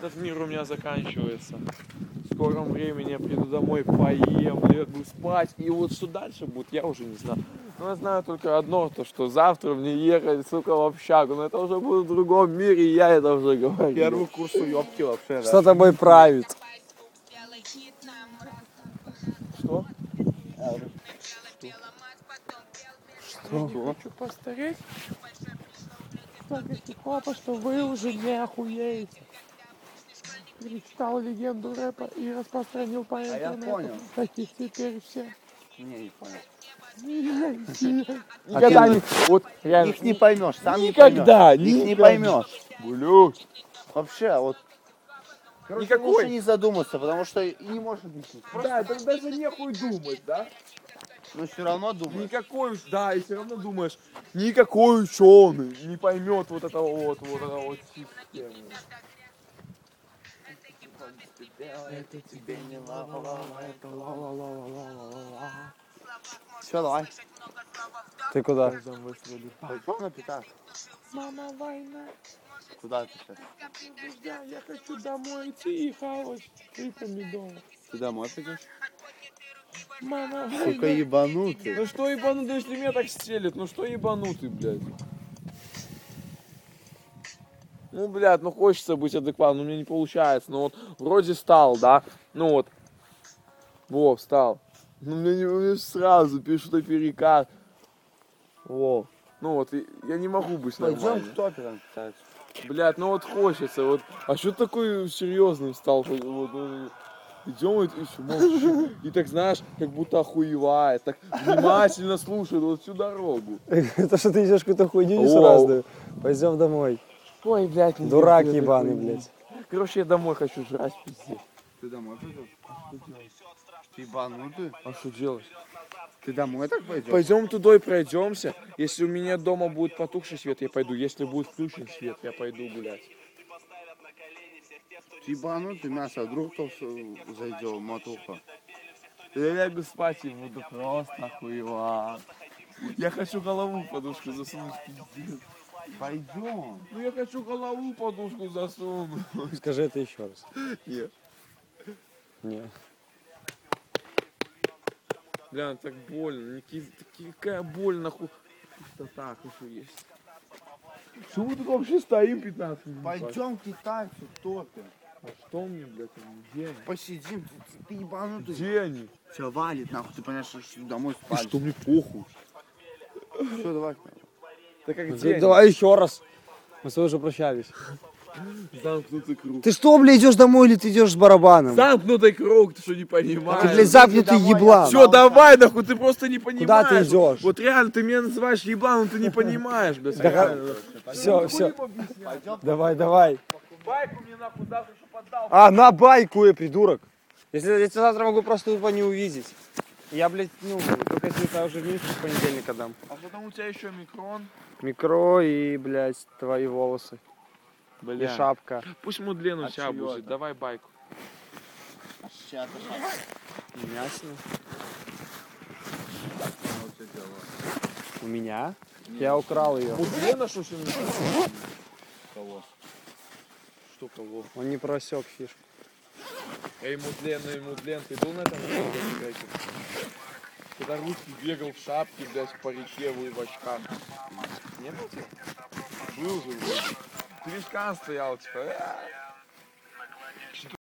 этот мир у меня заканчивается. В скором времени я приду домой, поем, лягу спать. И вот что дальше будет, я уже не знаю. Но я знаю только одно, то что завтра мне ехать, сука, в общагу. Но это уже будет в другом мире, и я это уже говорю. Первый курс уебки вообще. Что тобой правит? Что? Что? Хочу постареть. Скажите, папа, что вы уже не охуеете. Перечитал легенду рэпа и распространил по интернету. понял. Таких теперь все. Не понял. Никогда не... Вот реально. Их не поймешь, сам Никогда, не поймешь. Их не никогда. поймешь. Блюд. Вообще, вот. Короче, Никакой. лучше не задуматься, потому что и не может быть. Да, так даже нехуй думать, да? Но все равно думаешь. Никакой, уж, да, и все равно думаешь, никакой ученый не поймет вот этого вот системы. Это тебе не ла-ла-ла, это ла-ла-ла-ла-ла-ла-ла. Все, давай. Ты куда? Пойдем на пятак. Мама, война. Куда ты сейчас? Друзья, я хочу домой идти и хавать 3 помидора. Ты домой пойдешь? Мама, Сука, война. ебанутый. Ну что ебанутый, если меня так стелит? Ну что ебанутый, блядь? Ну, блядь, ну хочется быть адекватным, но у меня не получается. Ну вот, вроде стал, да? Ну вот. Во, встал. Ну мне сразу пишут о перекат. Во. Ну вот, я не могу быть Пойдем нормальным. к топерам, кстати. Блядь, ну вот хочется, вот. А что такой серьезный стал? Вот, идем и все молчишь. И так, знаешь, как будто охуевает, так внимательно слушает вот всю дорогу. Это что ты идешь какую-то хуйню Оу. несуразную? Пойдем домой. Ой, блядь, не Дурак делай ебаный, такой. блядь. Короче, я домой хочу жрать, пиздец. Ты домой пойдешь? Ты ебанутый? А что делать? Ты домой так пойдешь? Пойдем туда и пройдемся. Если у меня дома будет потухший свет, я пойду. Если будет включен свет, я пойду гулять. Ты ебанутый, мясо, а вдруг кто зайдет, матуха? Я лягу спать и буду просто охуевать. Я хочу голову в подушку засунуть, пиздец. Пойдем. Ну я хочу голову в подушку засунуть. Скажи это еще раз. Нет. Не. Бля, так больно. Какая боль, нахуй. Пустота, хочу есть. Что мы тут вообще стоим 15 минут? Пойдем к китайцу, в топе. А что мне, блядь, где они? Посидим, ты ебанутый. Где они? Тебя валит, нахуй, ты понимаешь, что домой И спать. что мне похуй? Все, давай. Так как где они? Давай еще раз. Мы с тобой уже прощались. Замкнутый круг. Ты что, блядь, идешь домой или ты идешь с барабаном? Замкнутый круг, ты что не Ты, понимаешь? блядь, замкнутый еблан. Все, давай, нахуй, ты просто не понимаешь. ты идешь? Вот реально, ты меня называешь ебланом, ты не понимаешь, блядь. Все, все. Давай, давай. Байку мне нахуй завтра, чтоб отдал. А, на байку, придурок. Если я тебя завтра могу просто тупо не увидеть. Я, блядь, ну, только если я уже в Минск с понедельника дам. А потом у тебя еще микрон. Микро и, блядь, твои волосы. И Бля. шапка. Пусть Мудлен у А тебя чьё будет, это? давай байку. Ясно. У меня? Я украл ее. Мудлена что сегодня? Кого? Что кого? Он не просек фишку. Эй, Мудлен, ты был на этом видео? Когда русский бегал в шапке, блядь, по реке, вы в очках. Не был тебя? Был же, блядь. Ты весь стоял, типа,